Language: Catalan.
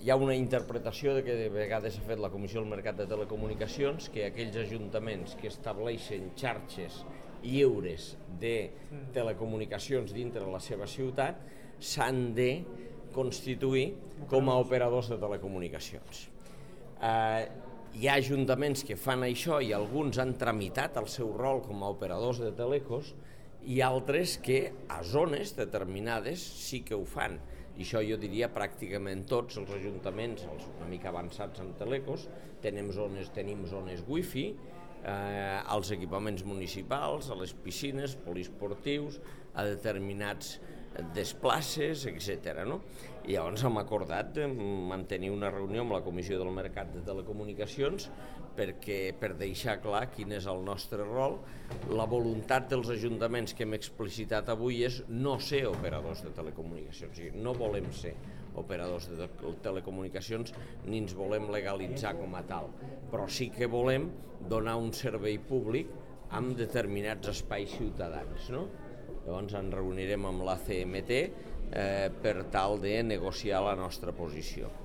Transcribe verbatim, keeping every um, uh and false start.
hi ha una interpretació de que de vegades ha fet la Comissió del Mercat de Telecomunicacions que aquells ajuntaments que estableixen xarxes lliures de telecomunicacions dintre la seva ciutat s'han de constituir com a operadors de telecomunicacions. Eh, hi ha ajuntaments que fan això i alguns han tramitat el seu rol com a operadors de telecos i altres que a zones determinades sí que ho fan. I això jo diria pràcticament tots els ajuntaments, els una mica avançats en telecos, tenim zones, tenim zones wifi, eh, als equipaments municipals, a les piscines, poliesportius, a determinats desplaces, etcètera. No? I llavors hem acordat de mantenir una reunió amb la Comissió del Mercat de Telecomunicacions perquè, per deixar clar quin és el nostre rol. La voluntat dels ajuntaments que hem explicitat avui és no ser operadors de telecomunicacions. O sigui, no volem ser operadors de telecomunicacions ni ens volem legalitzar com a tal, però sí que volem donar un servei públic amb determinats espais ciutadans, no? Llavors ens reunirem amb l'A C M T eh, per tal de negociar la nostra posició.